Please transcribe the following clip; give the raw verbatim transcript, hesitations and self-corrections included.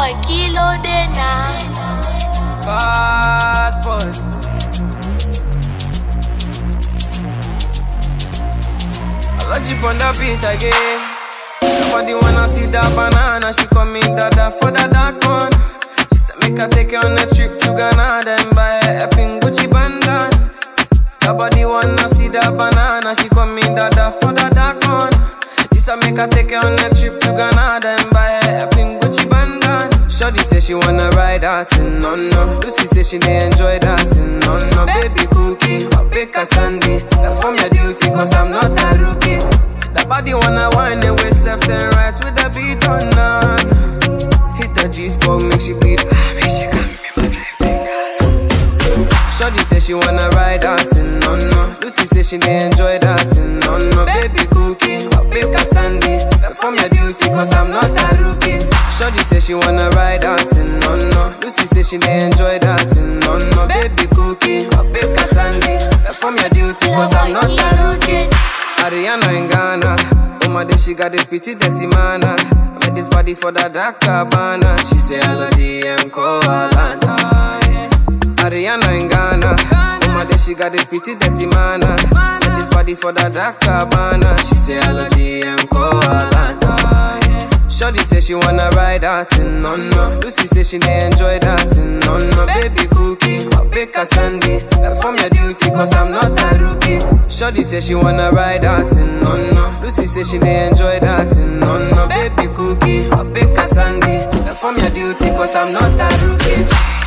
boy, Kilo Dena. Bad boy. I love you on the beat again. Nobody wanna see that banana. She call me dada for the dark one. She said make her take you on a trip to Ghana, then buy her a pink Gucci bandana. Nobody wanna see that banana. She call me dada for the dark one. She said make her take you on a trip to Ghana, then buy her a pink Gucci bandana. Shorty say she wanna ride out in no no. Lucy say she dey enjoy that in no no. Baby cookie, I'll bake a Sunday. Perform your duty cause I'm not a rookie. That body wanna wind the waist left and right with the beat on none. Hit the G-spot, make she beat. Ah, make she come me my dry fingers. Shorty say she wanna ride out in no no. Lucy say she dey enjoy that in no no. Baby cookie, I'll bake a Sunday. Perform your duty cause I'm not a rookie. Shorty say she wanna ride out in no no. Lucy say she dey enjoy that in no no. Baby cookie, I'll bake a Sunday. Perform your duty cause I'm not a rookie. Ariana in Ghana, oh my day she got this pretty dirty manner. I made this body for the dark cabana. She say allergy and Koalanta. Yeah. Ariana in Ghana, oh my day she got this pretty dirty manner. I made this body for the dark cabana. She say allergy and Koalanta. Yeah. Shorty say she wanna ride out in no no. Lucy say she dey enjoy that in no no. Baby cookie, I'll bake a Sunday. Perform your duty cause I'm not a rookie. Shorty say she wanna ride out in no no. Lucy say she dey enjoy that in no no. Baby cookie, I'll bake a Sunday. Perform your duty cause I'm not a rookie.